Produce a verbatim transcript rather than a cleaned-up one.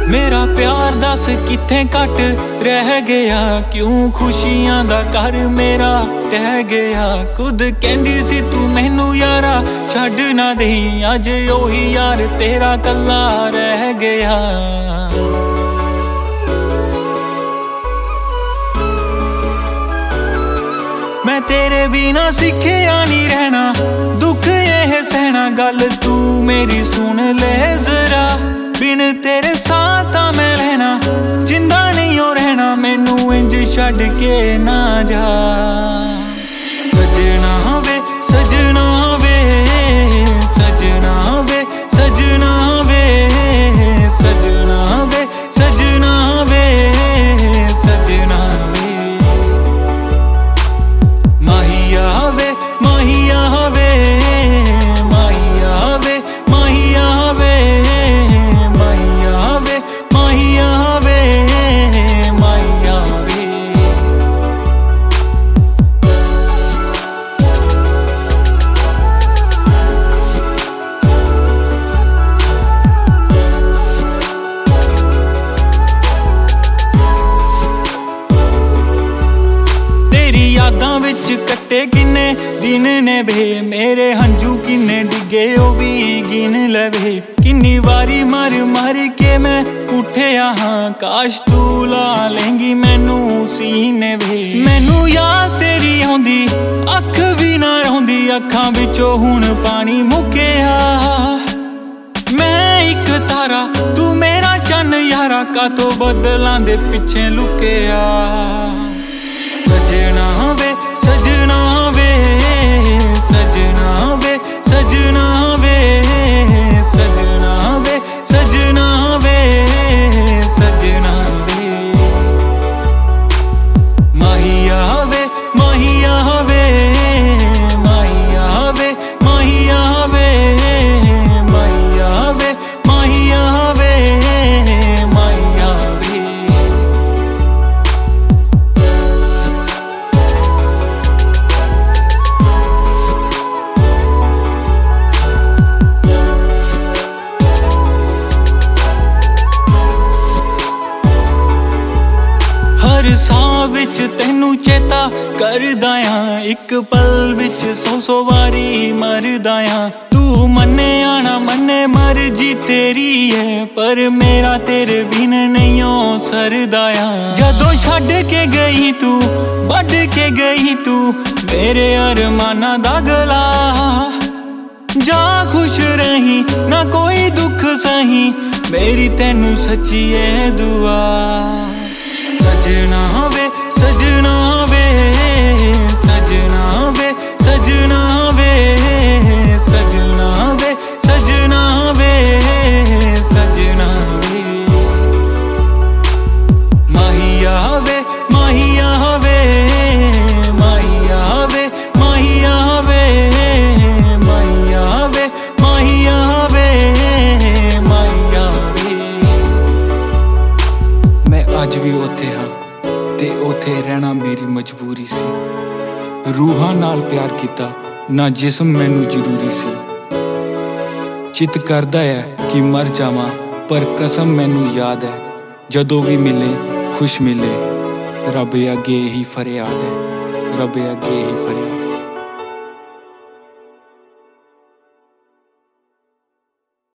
मेरा प्यार दस कित्थे घट रह गया, क्यों खुशियां दा घर मेरा टह गया। खुद कहंदी सी तू मैनू यारा छड्ड ना देई, अज ओही यार तेरा कल्ला रह गया। मैं तेरे बिना सिखिया नहीं रहना, दुख ये सहना, गल तू मेरी सुन ले जरा। बिन तेरे साथ मैं रहना, जिंदा नहीं हो रहना, मैनू इंज छड्ड के ना जा। सजना वे सजना वे सजना वे सजना वे सजना वे सजना वे सजना वे माहिया वे माहिया वे माहिया वे माहिया वे माहिया वे माहिया वे माहिया वे। तेरी यादां विच कट्टे किन्ने दिन ने वे, मेरे हंझू किन्ने डिगे ओ भी गिन लवे। किन्नी वारी मर मर के मैं उठिया हाँ, काश तू ला लेंगी मैनू सीने वे। मैनू याद तेरी आउंदी अख भी ना रौंदी, अखां विचों हुण पानी मुक्किया। मैं इक तारा तू मेरा चन्न यारा, कातों बदलां दे पिछे लुकिया। सजना वे सजना वे सजना वे सजना वे सजना वे सजना वे सजना वे माहिया वे माहिया वे माहिया वे माहिया वे माहिया वे माहिया वे माहिया वे। हर साह विच तैनू चेता करदा आं, एक पल विच सौ सौ वारी मरदा आं। तू मन्ने आना मन्ने मर्जी तेरी है, पर मेरा तेरे बिन नहीं हो सरदा आं। जदों छड्ड के गई तू वड्ड के गई तू मेरे अरमाना दा गला, जा खुश रही ना कोई दुख सही, मेरी तैनू सच्ची है दुआ। सजना वे सजना वे सजना वे सजना वे सजना वे सजना वे सजना वे माहिया वे माहिया वे माहिया वे माहिया वे माहिया वे माहिया वे माहिया वे। मैं अज भी उत्थे हाँ ते उत्थे रहना मेरी मजबूरी सी। रूहां नाल प्यार कीता ना जिस्म मैनू जरूरी सी। चित करदा है कि मर जावां पर कसम मैनू याद है, जदों भी मिले खुश मिले, रब अगे ही फरियाद है, रब अगे ही फरियाद।